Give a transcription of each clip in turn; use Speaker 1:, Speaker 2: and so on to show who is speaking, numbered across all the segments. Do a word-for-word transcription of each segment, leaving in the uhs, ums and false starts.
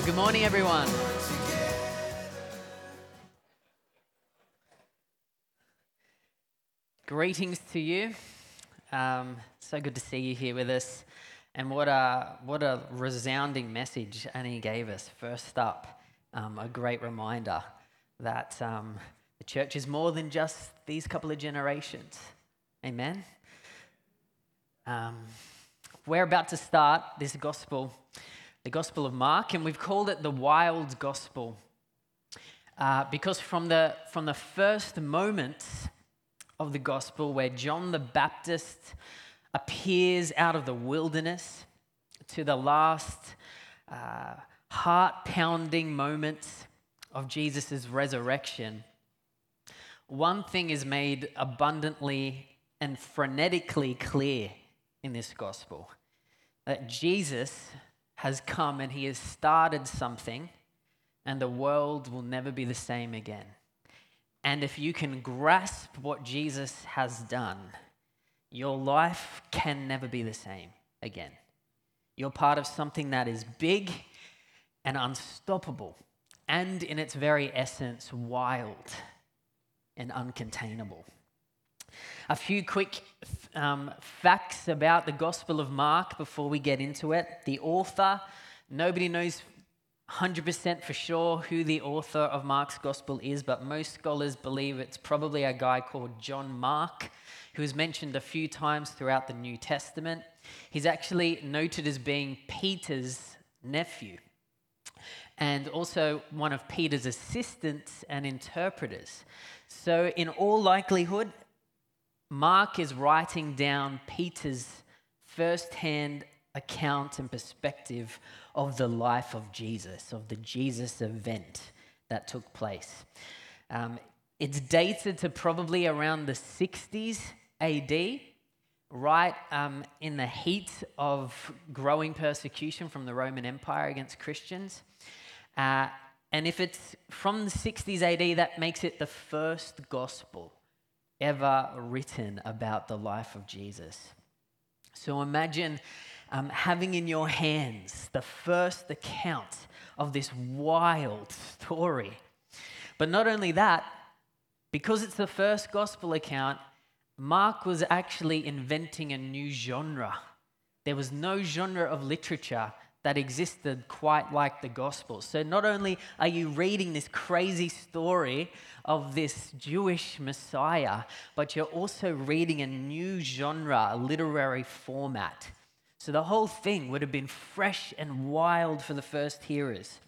Speaker 1: Good morning, everyone. Greetings to you. Um, so good to see you here with us. And what a what a resounding message Annie gave us. First up, um, a great reminder that um, the church is more than just these couple of generations. Amen. Um, we're about to start this gospel, the Gospel of Mark, and we've called it the Wild Gospel uh, because from the from the first moments of the gospel where John the Baptist appears out of the wilderness to the last uh, heart-pounding moments of Jesus' resurrection, one thing is made abundantly and frenetically clear in this gospel, that Jesus has come and he has started something and the world will never be the same again. And if you can grasp what Jesus has done, your life can never be the same again. You're part of something that is big and unstoppable, and in its very essence, wild and uncontainable. A few quick um, facts about the Gospel of Mark before we get into it. The author, nobody knows one hundred percent for sure who the author of Mark's Gospel is, but most scholars believe it's probably a guy called John Mark, who is mentioned a few times throughout the New Testament. He's actually noted as being Peter's nephew and also one of Peter's assistants and interpreters. So in all likelihood, Mark is writing down Peter's first-hand account and perspective of the life of Jesus, of the Jesus event that took place. Um, it's dated to probably around the sixties A D, right um, in the heat of growing persecution from the Roman Empire against Christians. Uh, and if it's from the sixties A D, that makes it the first gospel ever written about the life of Jesus. So imagine um, having in your hands the first account of this wild story. But not only that, because it's the first gospel account, Mark was actually inventing a new genre. There was no genre of literature that existed quite like the Gospels. So not only are you reading this crazy story of this Jewish Messiah, but you're also reading a new genre, a literary format. So the whole thing would have been fresh and wild for the first hearers.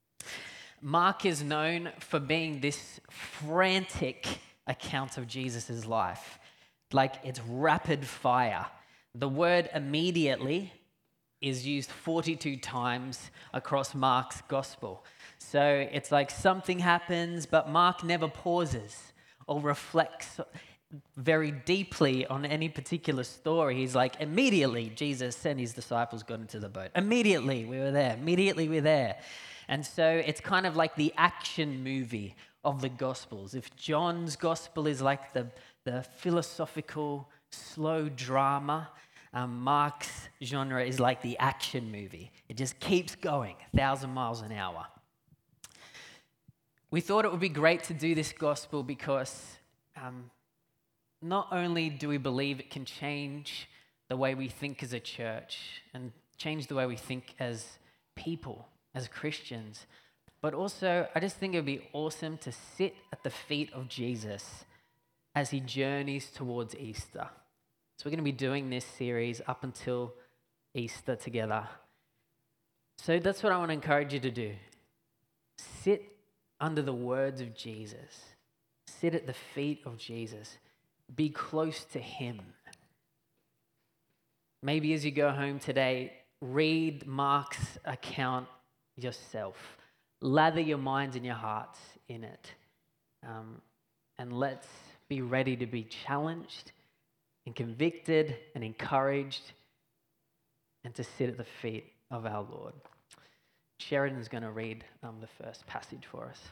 Speaker 1: Mark is known for being this frantic account of Jesus' life. Like it's rapid fire. The word immediately is used forty-two times across Mark's gospel. So it's like something happens, but Mark never pauses or reflects very deeply on any particular story. He's like, immediately Jesus and his disciples got into the boat. Immediately we were there. Immediately we're there. And so it's kind of like the action movie of the Gospels. If John's gospel is like the, the philosophical, slow drama, um, Mark's genre is like the action movie. It just keeps going, a thousand miles an hour. We thought it would be great to do this gospel because um, not only do we believe it can change the way we think as a church and change the way we think as people, as Christians, but also I just think it would be awesome to sit at the feet of Jesus as he journeys towards Easter. So we're going to be doing this series up until Easter together. So that's what I want to encourage you to do. Sit under the words of Jesus. Sit at the feet of Jesus. Be close to him. Maybe as you go home today, read Mark's account yourself. Lather your minds and your hearts in it. Um, and let's be ready to be challenged and convicted and encouraged and to sit at the feet of our Lord. Sheridan's going to read um, the first passage for us.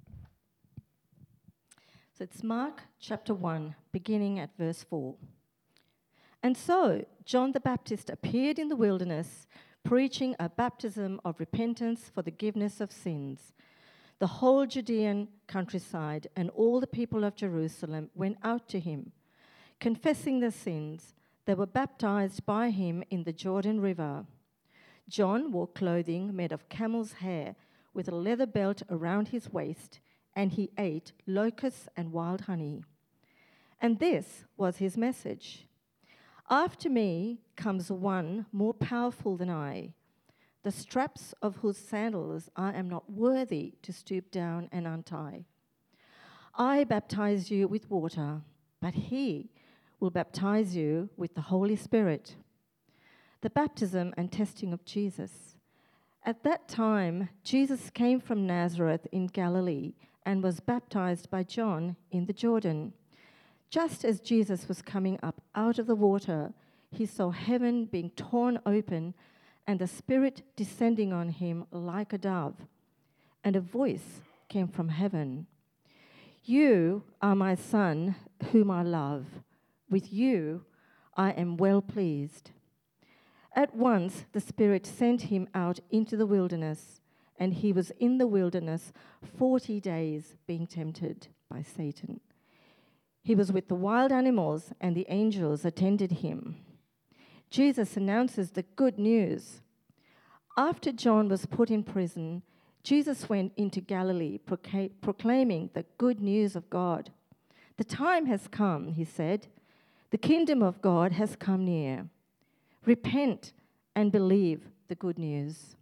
Speaker 2: So it's Mark chapter one, beginning at verse four. And so John the Baptist appeared in the wilderness, preaching a baptism of repentance for the forgiveness of sins. The whole Judean countryside and all the people of Jerusalem went out to him. Confessing their sins, they were baptized by him in the Jordan River. John wore clothing made of camel's hair with a leather belt around his waist, and he ate locusts and wild honey. And this was his message: "After me comes one more powerful than I, the straps of whose sandals I am not worthy to stoop down and untie. I baptize you with water, but he will baptize you with the Holy Spirit." The baptism and testing of Jesus. At that time, Jesus came from Nazareth in Galilee and was baptized by John in the Jordan. Just as Jesus was coming up out of the water, he saw heaven being torn open and the Spirit descending on him like a dove. And a voice came from heaven: "You are my Son, whom I love. With you I am well pleased." At once the Spirit sent him out into the wilderness, and he was in the wilderness forty days being tempted by Satan. He was with the wild animals, and the angels attended him. Jesus announces the good news. After John was put in prison, Jesus went into Galilee proca- proclaiming the good news of God. "The time has come," he said. "The kingdom of God has come near. Repent and believe the good news."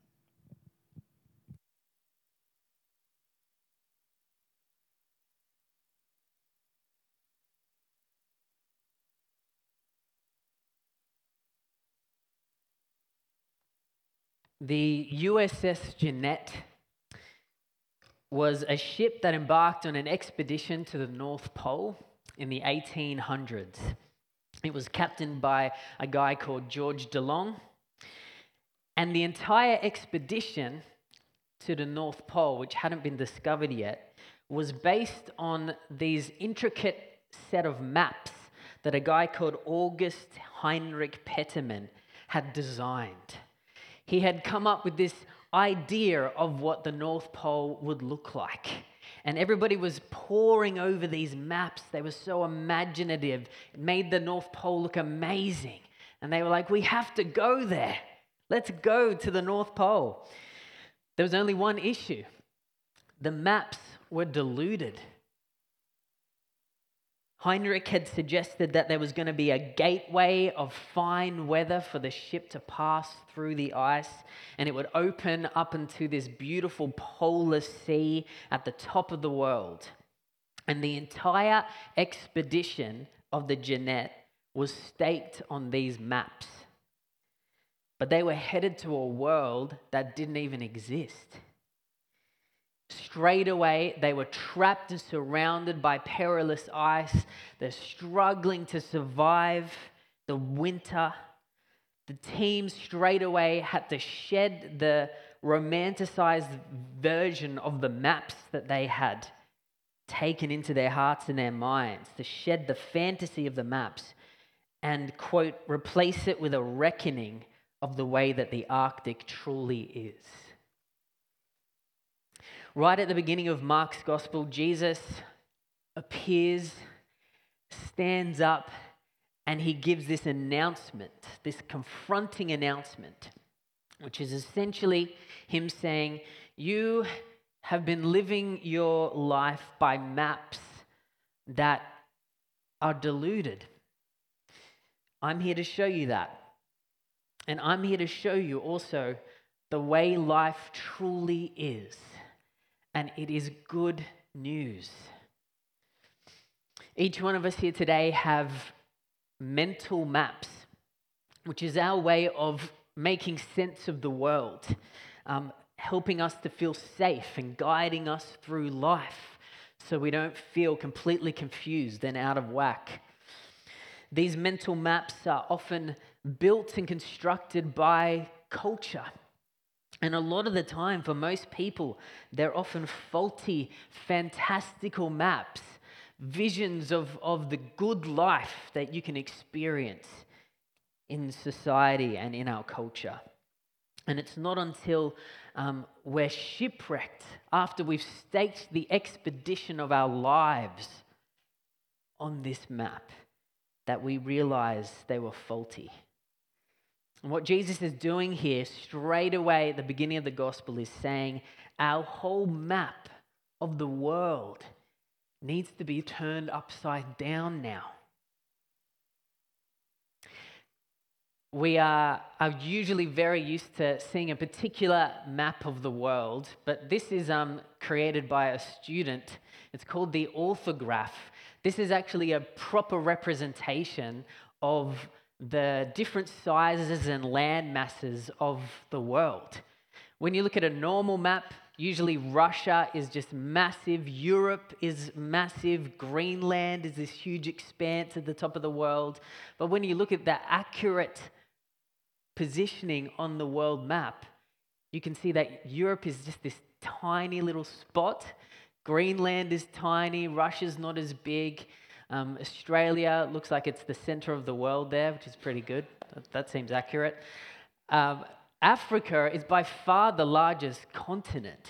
Speaker 1: The U S S Jeanette was a ship that embarked on an expedition to the North Pole in the eighteen hundreds. It was captained by a guy called George DeLong. And the entire expedition to the North Pole, which hadn't been discovered yet, was based on these intricate set of maps that a guy called August Heinrich Petermann had designed. He had come up with this idea of what the North Pole would look like. And everybody was poring over these maps. They were so imaginative. It made the North Pole look amazing. And they were like, "We have to go there. Let's go to the North Pole." There was only one issue. The maps were diluted. Heinrich had suggested that there was going to be a gateway of fine weather for the ship to pass through the ice, and it would open up into this beautiful polar sea at the top of the world. And the entire expedition of the Jeanette was staked on these maps. But they were headed to a world that didn't even exist. Straight away, they were trapped and surrounded by perilous ice. They're struggling to survive the winter. The team straight away had to shed the romanticized version of the maps that they had taken into their hearts and their minds, to shed the fantasy of the maps and, quote, replace it with a reckoning of the way that the Arctic truly is. Right at the beginning of Mark's Gospel, Jesus appears, stands up, and he gives this announcement, this confronting announcement, which is essentially him saying, "You have been living your life by maps that are deluded. I'm here to show you that. And I'm here to show you also the way life truly is. And it is good news." Each one of us here today have mental maps, which is our way of making sense of the world, um, helping us to feel safe and guiding us through life so we don't feel completely confused and out of whack. These mental maps are often built and constructed by culture. And a lot of the time, for most people, they're often faulty, fantastical maps, visions of, of the good life that you can experience in society and in our culture. And it's not until um, we're shipwrecked, after we've staked the expedition of our lives on this map, that we realize they were faulty. And what Jesus is doing here straight away at the beginning of the gospel is saying our whole map of the world needs to be turned upside down now. We are, are usually very used to seeing a particular map of the world, but this is um, created by a student. It's called the orthograph. This is actually a proper representation of the different sizes and land masses of the world. When you look at a normal map, usually Russia is just massive, Europe is massive, Greenland is this huge expanse at the top of the world. But when you look at the accurate positioning on the world map, you can see that Europe is just this tiny little spot. Greenland is tiny, Russia's not as big. Um, Australia looks like it's the center of the world there, which is pretty good. That, that seems accurate. Um, Africa is by far the largest continent.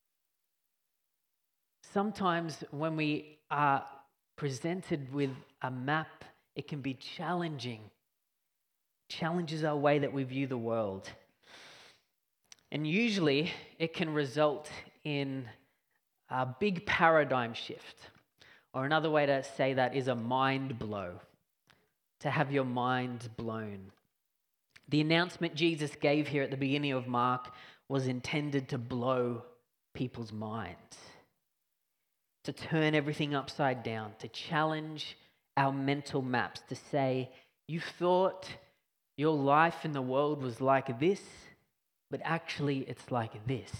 Speaker 1: Sometimes when we are presented with a map, it can be challenging. Challenges our way that we view the world. And usually it can result in a big paradigm shift. Or another way to say that is a mind blow. To have your mind blown. The announcement Jesus gave here at the beginning of Mark was intended to blow people's minds. To turn everything upside down. To challenge our mental maps. To say, you thought your life in the world was like this, but actually it's like this.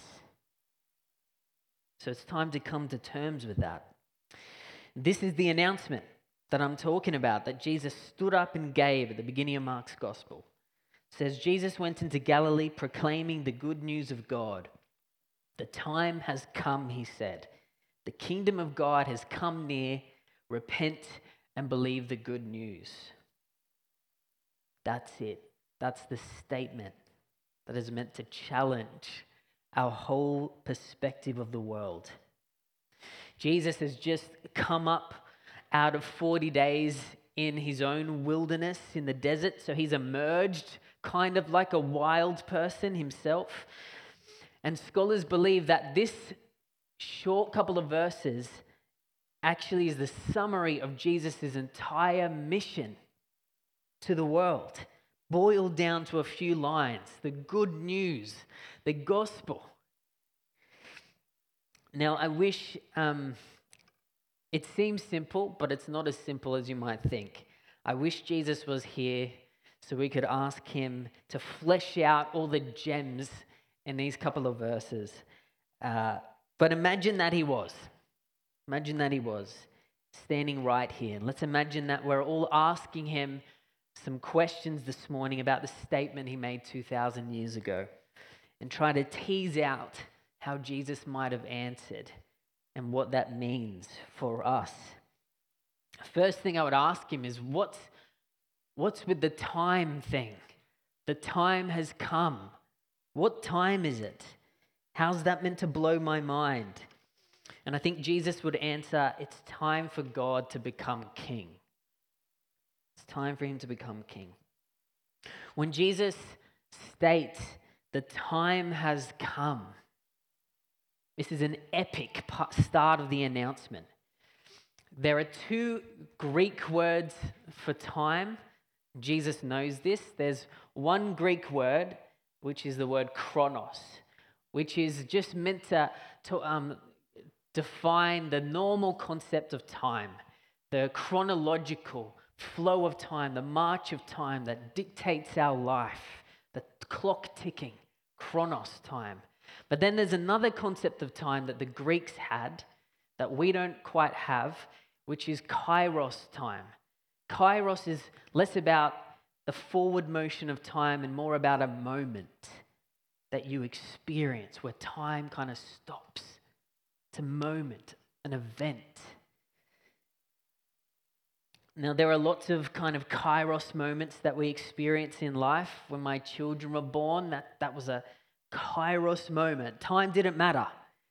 Speaker 1: So it's time to come to terms with that. This is the announcement that I'm talking about, that Jesus stood up and gave at the beginning of Mark's gospel. It says, Jesus went into Galilee proclaiming the good news of God. The time has come, he said. The kingdom of God has come near. Repent and believe the good news. That's it. That's the statement that is meant to challenge our whole perspective of the world. Jesus has just come up out of forty days in his own wilderness in the desert. So he's emerged kind of like a wild person himself. And scholars believe that this short couple of verses actually is the summary of Jesus' entire mission to the world, boiled down to a few lines. The good news, the gospel. Now, I wish um, it seems simple, but it's not as simple as you might think. I wish Jesus was here so we could ask him to flesh out all the gems in these couple of verses. Uh, but imagine that he was. Imagine that he was standing right here. And let's imagine that we're all asking him some questions this morning about the statement he made two thousand years ago and try to tease out how Jesus might have answered and what that means for us. First thing I would ask him is, what's, what's with the time thing? The time has come. What time is it? How's that meant to blow my mind? And I think Jesus would answer, it's time for God to become king. It's time for him to become king. When Jesus states the time has come, this is an epic start of the announcement. There are two Greek words for time. Jesus knows this. There's one Greek word, which is the word chronos, which is just meant to, to um, define the normal concept of time, the chronological flow of time, the march of time that dictates our life, the clock ticking, chronos time. But then there's another concept of time that the Greeks had that we don't quite have, which is kairos time. Kairos is less about the forward motion of time and more about a moment that you experience where time kind of stops. It's a moment, an event. Now, there are lots of kind of kairos moments that we experience in life. When my children were born, that, that was a kairos moment. Time didn't matter.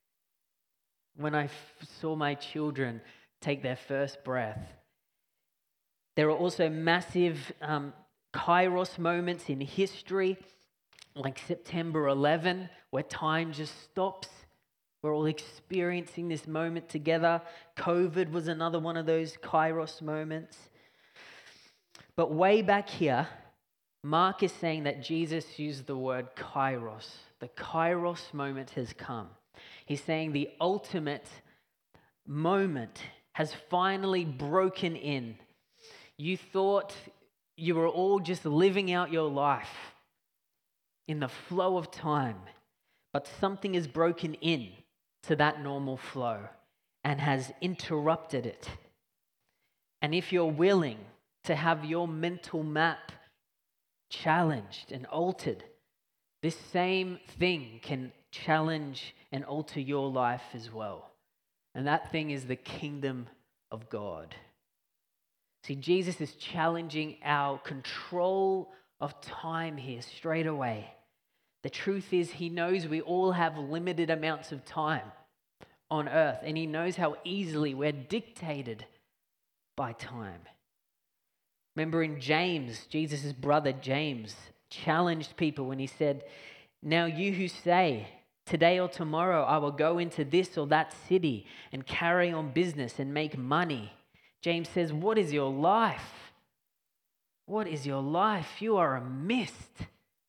Speaker 1: When I f- saw my children take their first breath. There are also massive um, kairos moments in history, like September eleventh, where time just stops. We're all experiencing this moment together. COVID was another one of those kairos moments. But way back here, Mark is saying that Jesus used the word kairos. The kairos moment has come. He's saying the ultimate moment has finally broken in. You thought you were all just living out your life in the flow of time, but something has broken in to that normal flow and has interrupted it. And if you're willing to have your mental map challenged and altered, this same thing can challenge and alter your life as well. And that thing is the kingdom of God. See, Jesus is challenging our control of time here straight away. The truth is, he knows we all have limited amounts of time on earth, and he knows how easily we're dictated by time. Remember in James, Jesus' brother James challenged people when he said, "Now you who say, today or tomorrow I will go into this or that city and carry on business and make money." James says, what is your life? What is your life? You are a mist.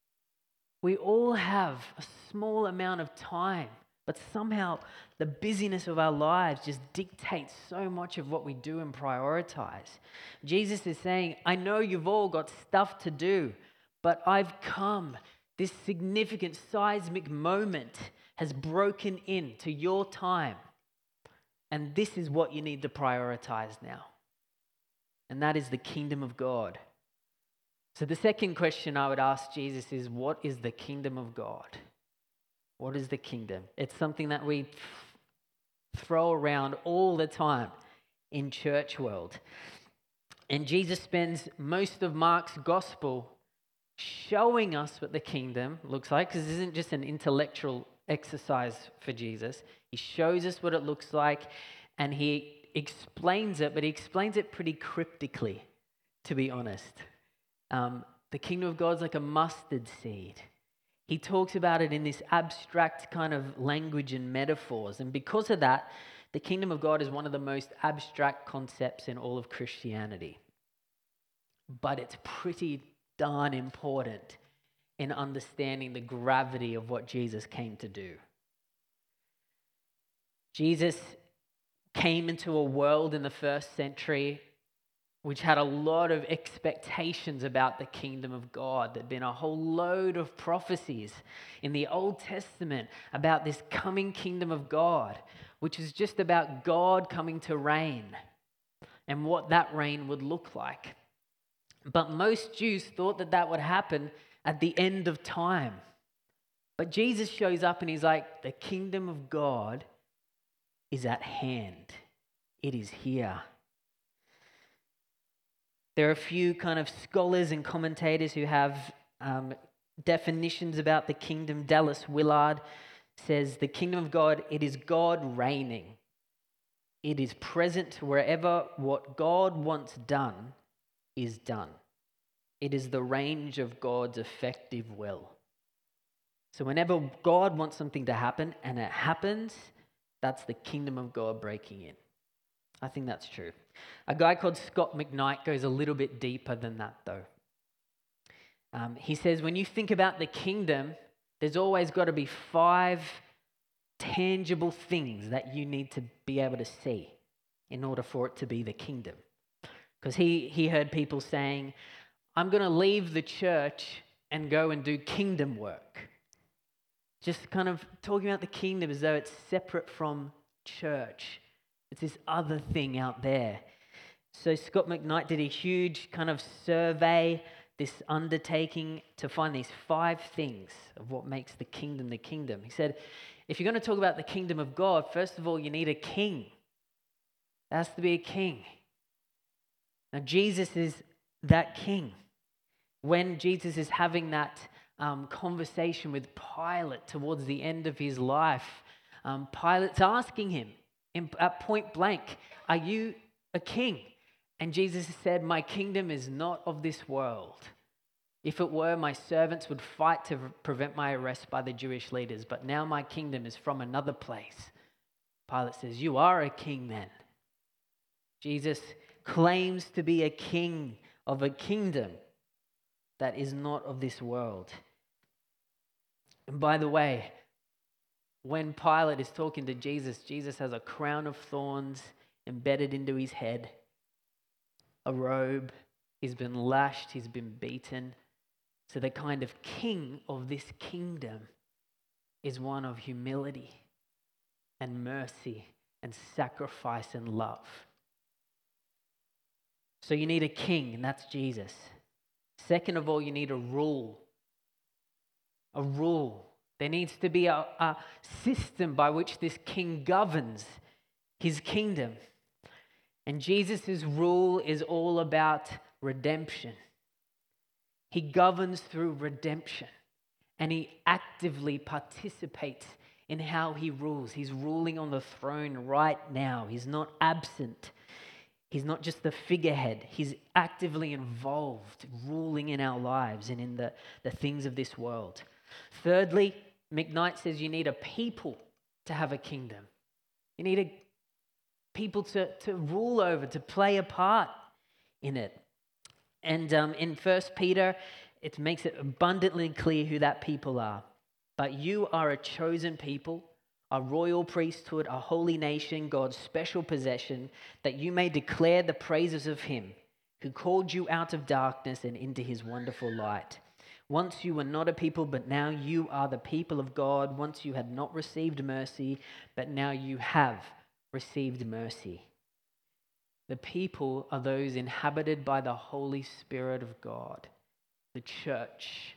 Speaker 1: We all have a small amount of time, but somehow the busyness of our lives just dictates so much of what we do and prioritize. Jesus is saying, I know you've all got stuff to do, but I've come. This significant seismic moment has broken into your time. And this is what you need to prioritize now. And that is the kingdom of God. So the second question I would ask Jesus is, what is the kingdom of God? What is the kingdom? It's something that we throw around all the time in church world. And Jesus spends most of Mark's gospel showing us what the kingdom looks like, because this isn't just an intellectual exercise for Jesus. He shows us what it looks like and he explains it, but he explains it pretty cryptically, to be honest. Um, the kingdom of God is like a mustard seed. He talks about it in this abstract kind of language and metaphors. And because of that, the kingdom of God is one of the most abstract concepts in all of Christianity. But it's pretty darn important in understanding the gravity of what Jesus came to do. Jesus came into a world in the first century which had a lot of expectations about the kingdom of God. There'd been a whole load of prophecies in the Old Testament about this coming kingdom of God, which is just about God coming to reign and what that reign would look like. But most Jews thought that that would happen at the end of time. But Jesus shows up and he's like, the kingdom of God is at hand. It is here. There are a few kind of scholars and commentators who have um, definitions about the kingdom. Dallas Willard says, the kingdom of God, it is God reigning. It is present wherever what God wants done is done. It is the range of God's effective will. So whenever God wants something to happen and it happens, that's the kingdom of God breaking in. I think that's true. A guy called Scott McKnight goes a little bit deeper than that, though. Um, he says, when you think about the kingdom, there's always got to be five tangible things that you need to be able to see in order for it to be the kingdom. Because he, he heard people saying, I'm going to leave the church and go and do kingdom work. Just kind of talking about the kingdom as though it's separate from church. It's this other thing out there. So Scott McKnight did a huge kind of survey, this undertaking to find these five things of what makes the kingdom the kingdom. He said, if you're going to talk about the kingdom of God, first of all, you need a king. There has to be a king. Now, Jesus is that king. When Jesus is having that um, conversation with Pilate towards the end of his life, um, Pilate's asking him in, at point blank, "Are you a king?" And Jesus said, "My kingdom is not of this world. If it were, my servants would fight to prevent my arrest by the Jewish leaders, but now my kingdom is from another place." Pilate says, "You are a king then." Jesus claims to be a king of a kingdom that is not of this world. And by the way, when Pilate is talking to Jesus, Jesus has a crown of thorns embedded into his head, a robe, he's been lashed, he's been beaten. So the kind of king of this kingdom is one of humility and mercy and sacrifice and love. So you need a king, and that's Jesus. Second of all, you need a rule. A rule. There needs to be a, a system by which this king governs his kingdom. And Jesus' rule is all about redemption. He governs through redemption, and he actively participates in how he rules. He's ruling on the throne right now. He's not absent. He's not just the figurehead. He's actively involved, ruling in our lives and in the, the things of this world. Thirdly, McKnight says you need a people to have a kingdom. You need a people to, to rule over, to play a part in it. And um, in First Peter, it makes it abundantly clear who that people are. "But you are a chosen people, a royal priesthood, a holy nation, God's special possession, that you may declare the praises of him who called you out of darkness and into his wonderful light. Once you were not a people, but now you are the people of God. Once you had not received mercy, but now you have received mercy." The people are those inhabited by the Holy Spirit of God, the church.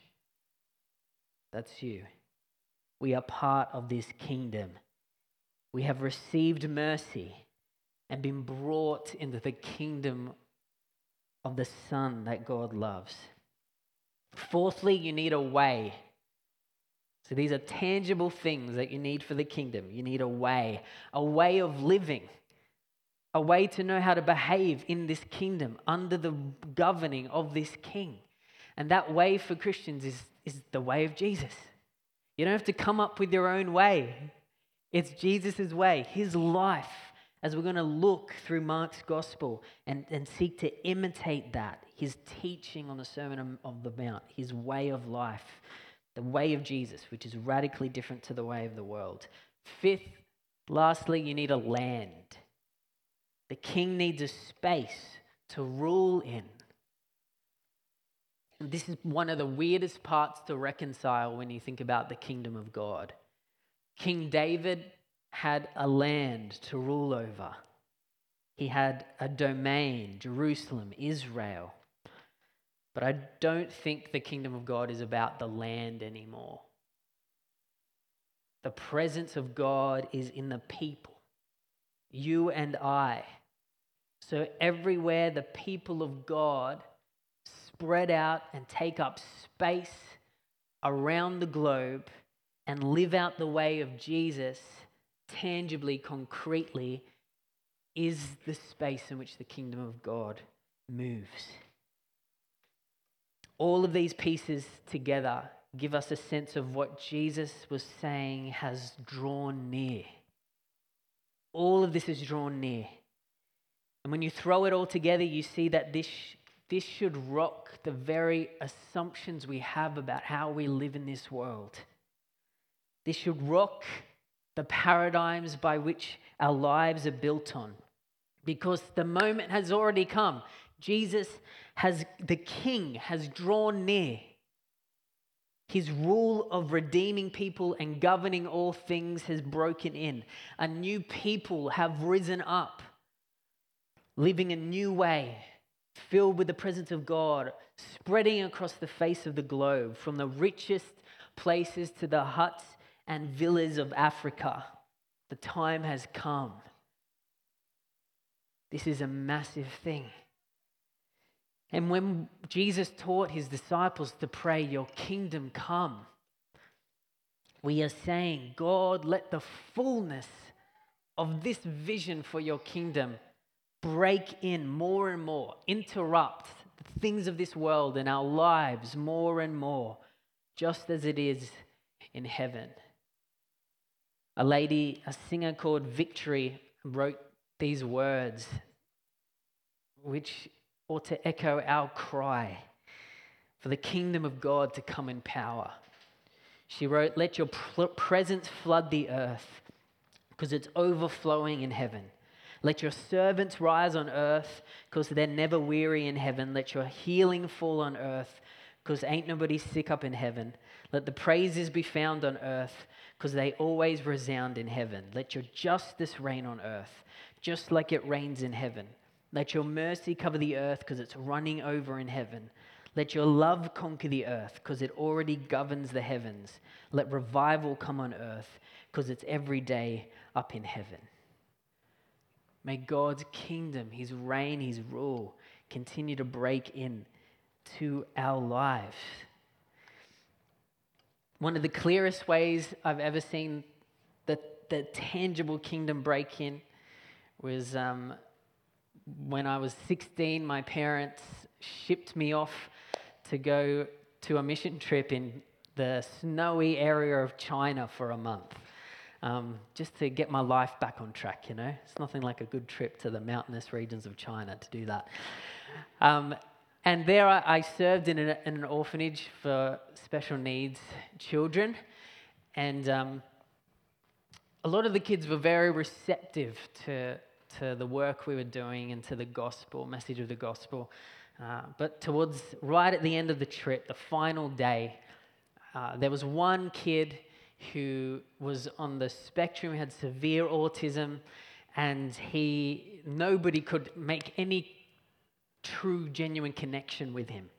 Speaker 1: That's you. We are part of this kingdom. We have received mercy and been brought into the kingdom of the Son that God loves. Fourthly, you need a way. So these are tangible things that you need for the kingdom. You need a way, a way of living, a way to know how to behave in this kingdom under the governing of this king. And that way for Christians is, is the way of Jesus. You don't have to come up with your own way. It's Jesus' way, his life, as we're going to look through Mark's gospel and, and seek to imitate that, his teaching on the Sermon of the Mount, his way of life, the way of Jesus, which is radically different to the way of the world. Fifth, lastly, you need a land. The king needs a space to rule in. And this is one of the weirdest parts to reconcile when you think about the kingdom of God. King David had a land to rule over. He had a domain, Jerusalem, Israel. But I don't think the kingdom of God is about the land anymore. The presence of God is in the people, you and I. So everywhere the people of God spread out and take up space around the globe and live out the way of Jesus tangibly, concretely, is the space in which the kingdom of God moves. All of these pieces together give us a sense of what Jesus was saying has drawn near. All of this is drawn near. And when you throw it all together, you see that this, this should rock the very assumptions we have about how we live in this world. This should rock the paradigms by which our lives are built on. Because the moment has already come. Jesus has, the King has drawn near. His rule of redeeming people and governing all things has broken in. A new people have risen up, living a new way, filled with the presence of God, spreading across the face of the globe, from the richest places to the huts and villas of Africa. The time has come. This is a massive thing. And when Jesus taught his disciples to pray, your kingdom come, we are saying, God, let the fullness of this vision for your kingdom break in more and more, interrupt the things of this world in our lives more and more, just as it is in heaven. A lady, a singer called Victory, wrote these words, which ought to echo our cry for the kingdom of God to come in power. She wrote, let your pr- presence flood the earth, because it's overflowing in heaven. Let your servants rise on earth, because they're never weary in heaven. Let your healing fall on earth, because ain't nobody sick up in heaven. Let the praises be found on earth, because they always resound in heaven. Let your justice reign on earth, just like it reigns in heaven. Let your mercy cover the earth, because it's running over in heaven. Let your love conquer the earth, because it already governs the heavens. Let revival come on earth, because it's every day up in heaven. May God's kingdom, his reign, his rule continue to break in to our lives. One of the clearest ways I've ever seen the, the tangible kingdom break in was um, when I was sixteen. My parents shipped me off to go to a mission trip in the snowy area of China for a month. Um, just to get my life back on track, you know. It's nothing like a good trip to the mountainous regions of China to do that. Um, and there I, I served in an, in an orphanage for special needs children. And um, a lot of the kids were very receptive to, to the work we were doing and to the gospel, message of the gospel. Uh, but towards, right at the end of the trip, the final day, uh, there was one kid who was on the spectrum, had severe autism, and he nobody could make any true, genuine connection with him.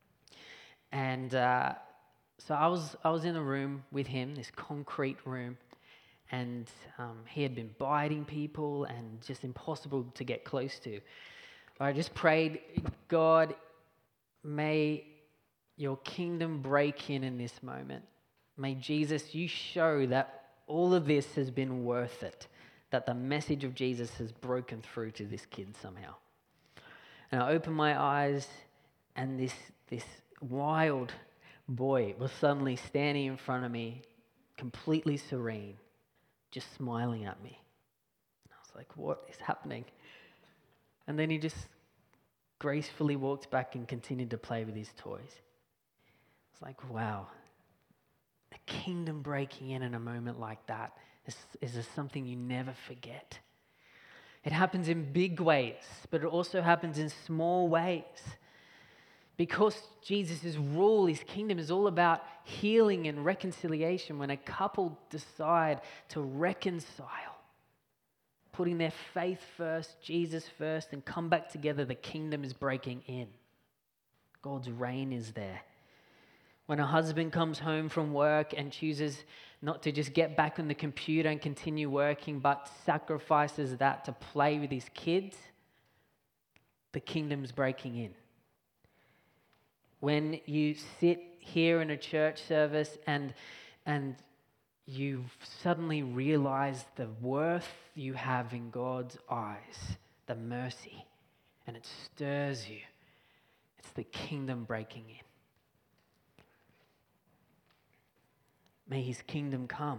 Speaker 1: And uh, so I was I was in a room with him, this concrete room, and um, he had been biting people and just impossible to get close to. I just prayed, God, may your kingdom break in in this moment. May Jesus, you show that all of this has been worth it, that the message of Jesus has broken through to this kid somehow. And I opened my eyes, and this, this wild boy was suddenly standing in front of me, completely serene, just smiling at me. And I was like, what is happening? And then he just gracefully walked back and continued to play with his toys. It's like, wow. A kingdom breaking in in a moment like that is, is something you never forget. It happens in big ways, but it also happens in small ways. Because Jesus' rule, his kingdom is all about healing and reconciliation. When a couple decide to reconcile, putting their faith first, Jesus first, and come back together, the kingdom is breaking in. God's reign is there. When a husband comes home from work and chooses not to just get back on the computer and continue working, but sacrifices that to play with his kids, the kingdom's breaking in. When you sit here in a church service and, and you suddenly realize the worth you have in God's eyes, the mercy, and it stirs you, it's the kingdom breaking in. May his kingdom come.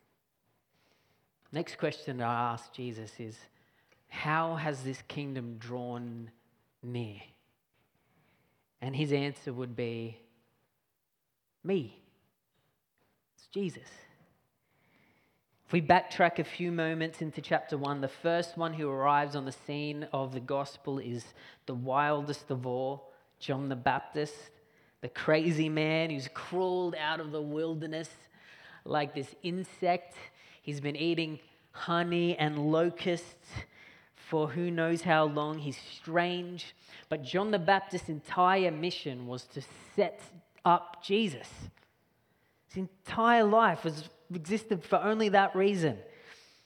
Speaker 1: Next question I ask Jesus is, how has this kingdom drawn near? And his answer would be, me. It's Jesus. If we backtrack a few moments into chapter one, the first one who arrives on the scene of the gospel is the wildest of all, John the Baptist, the crazy man who's crawled out of the wilderness like this insect. He's been eating honey and locusts for who knows how long. He's strange. But John the Baptist's entire mission was to set up Jesus. His entire life was existed for only that reason.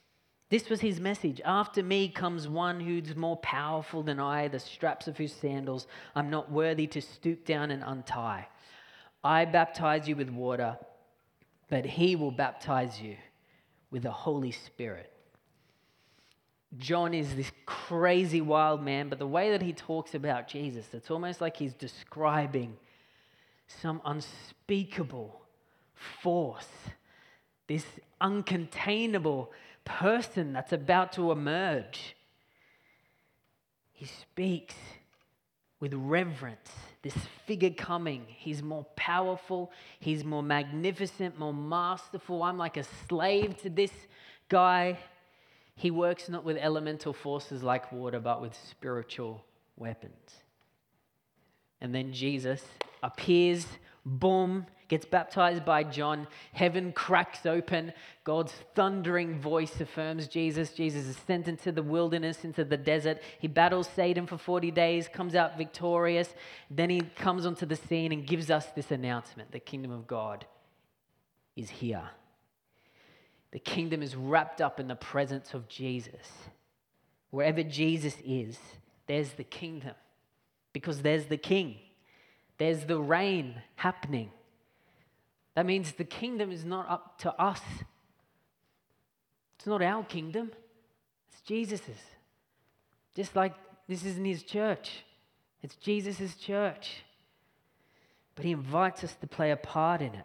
Speaker 1: This was his message. After me comes one who's more powerful than I, the straps of whose sandals I'm not worthy to stoop down and untie. I baptize you with water, but he will baptize you with the Holy Spirit. John is this crazy wild man, but the way that he talks about Jesus, it's almost like he's describing some unspeakable force, this uncontainable person that's about to emerge. He speaks with reverence. This figure coming, he's more powerful, he's more magnificent, more masterful. I'm like a slave to this guy. He works not with elemental forces like water, but with spiritual weapons. And then Jesus appears, boom, gets baptized by John. Heaven cracks open. God's thundering voice affirms Jesus. Jesus is sent into the wilderness, into the desert. He battles Satan for forty days, comes out victorious. Then he comes onto the scene and gives us this announcement. The kingdom of God is here. The kingdom is wrapped up in the presence of Jesus. Wherever Jesus is, there's the kingdom. Because there's the king. There's the reign happening. That means the kingdom is not up to us. It's not our kingdom. It's Jesus's. Just like this isn't his church. It's Jesus's church. But he invites us to play a part in it.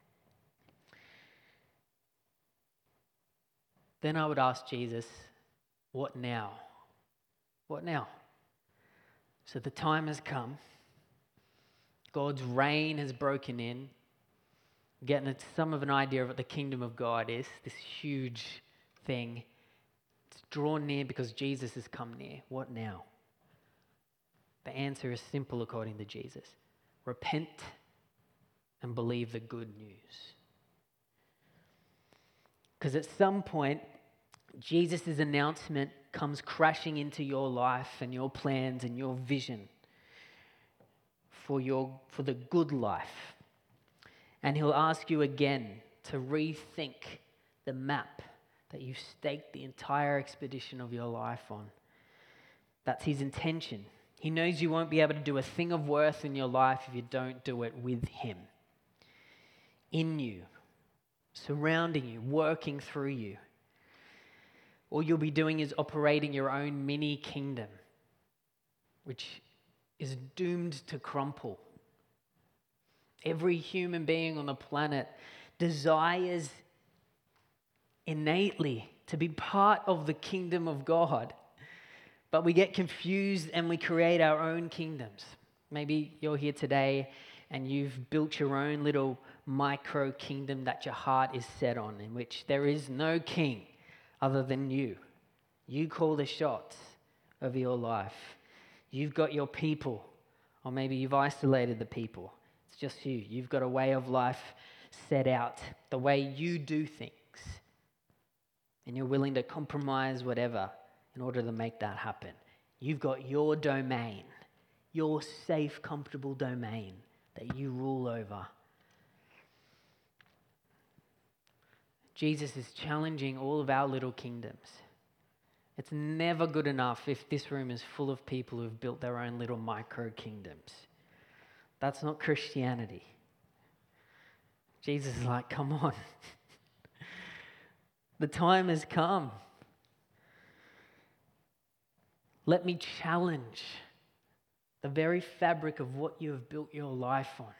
Speaker 1: Then I would ask Jesus, what now? What now? So the time has come. God's reign has broken in. Getting some of an idea of what the kingdom of God is, this huge thing. It's drawn near because Jesus has come near. What now? The answer is simple according to Jesus. Repent and believe the good news. Because at some point, Jesus' announcement comes crashing into your life and your plans and your vision for your for the good life. And he'll ask you again to rethink the map that you've staked the entire expedition of your life on. That's his intention. He knows you won't be able to do a thing of worth in your life if you don't do it with him. In you, surrounding you, working through you. All you'll be doing is operating your own mini kingdom, which is doomed to crumple. Every human being on the planet desires innately to be part of the kingdom of God, but we get confused and we create our own kingdoms. Maybe you're here today and you've built your own little micro kingdom that your heart is set on, in which there is no king other than you. You call the shots of your life. You've got your people, or maybe you've isolated the people. It's just you. You've got a way of life set out, the way you do things. And you're willing to compromise whatever in order to make that happen. You've got your domain, your safe, comfortable domain that you rule over. Jesus is challenging all of our little kingdoms. It's never good enough if this room is full of people who've built their own little micro kingdoms. That's not Christianity. Jesus is like, come on. The time has come. Let me challenge the very fabric of what you have built your life on.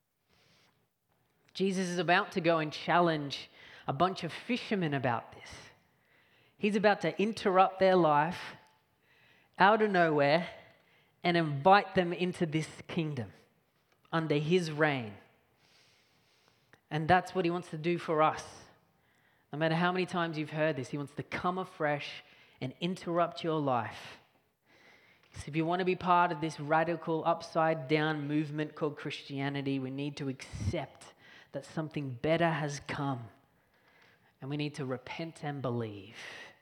Speaker 1: Jesus is about to go and challenge a bunch of fishermen about this. He's about to interrupt their life out of nowhere and invite them into this kingdom under his reign. And that's what he wants to do for us. No matter how many times you've heard this, he wants to come afresh and interrupt your life. So if you want to be part of this radical upside down movement called Christianity, we need to accept that something better has come. And we need to repent and believe.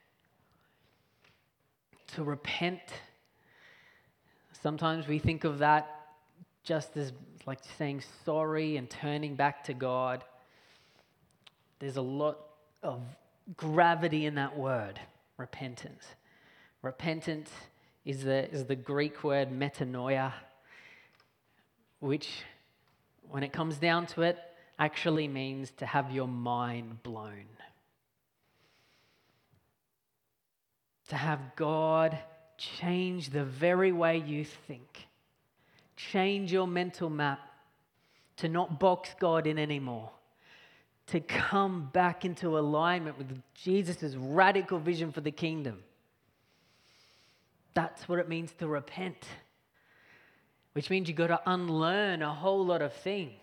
Speaker 1: To repent, sometimes we think of that just as like saying sorry and turning back to God. There's a lot of gravity in that word, repentance. Repentance is the, is the Greek word metanoia, which, when it comes down to it, actually means to have your mind blown. To have God change the very way you think. Change your mental map. To not box God in anymore. To come back into alignment with Jesus' radical vision for the kingdom. That's what it means to repent. Which means you've got to unlearn a whole lot of things.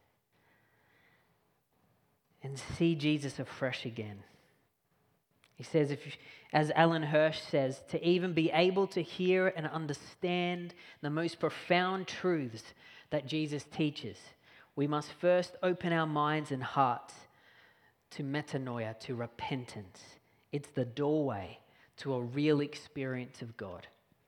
Speaker 1: And see Jesus afresh again. He says, if you, as Alan Hirsch says, to even be able to hear and understand the most profound truths that Jesus teaches, we must first open our minds and hearts to metanoia, to repentance. It's the doorway to a real experience of God.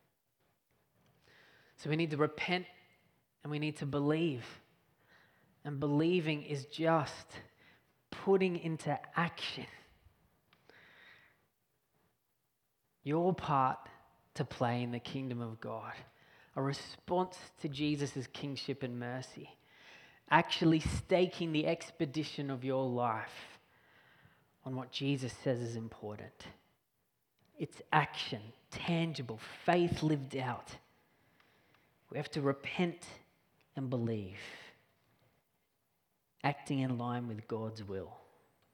Speaker 1: So we need to repent and we need to believe. And believing is just putting into action your part to play in the kingdom of God. A response to Jesus' kingship and mercy. Actually staking the expedition of your life on what Jesus says is important. It's action, tangible, faith lived out. We have to repent and believe, acting in line with God's will.